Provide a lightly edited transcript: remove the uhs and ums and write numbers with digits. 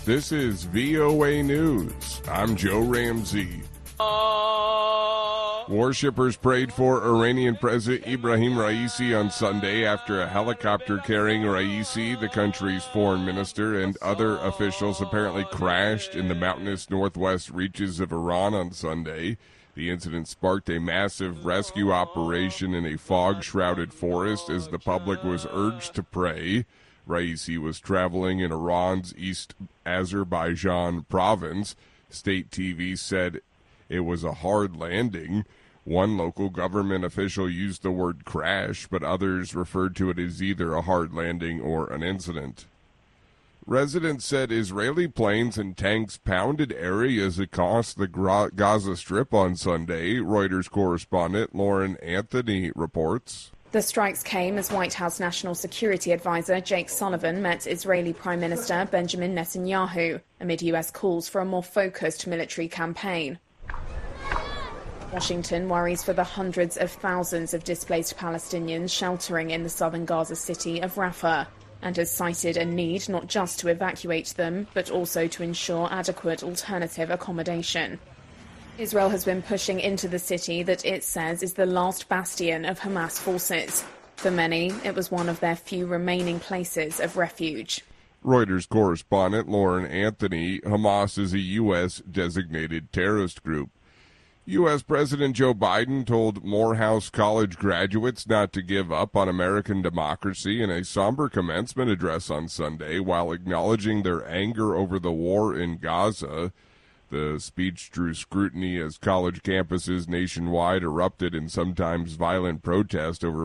This is VOA News. I'm Joe Ramsey. Worshippers prayed for Iranian President Ibrahim Raisi on Sunday after a helicopter carrying Raisi, the country's foreign minister, and other officials apparently crashed in the mountainous northwest reaches of Iran on Sunday. The incident sparked a massive rescue operation in a fog-shrouded forest as the public was urged to pray. Raisi was traveling in Iran's East Azerbaijan province. State TV said it was a hard landing. One local government official used the word crash, but others referred to it as either a hard landing or an incident. Residents said Israeli planes and tanks pounded areas across the Gaza Strip on Sunday. Reuters correspondent Lauren Anthony reports. The strikes came as White House National Security Advisor Jake Sullivan met Israeli Prime Minister Benjamin Netanyahu amid U.S. calls for a more focused military campaign. Washington worries for the hundreds of thousands of displaced Palestinians sheltering in the southern Gaza city of Rafah, and has cited a need not just to evacuate them, but also to ensure adequate alternative accommodation. Israel has been pushing into the city that it says is the last bastion of Hamas forces. For many, it was one of their few remaining places of refuge. Reuters correspondent Lauren Anthony. Hamas is a U.S. designated terrorist group. U.S. President Joe Biden told Morehouse College graduates not to give up on American democracy in a somber commencement address on Sunday while acknowledging their anger over the war in Gaza. The speech drew scrutiny as college campuses nationwide erupted in sometimes violent protest over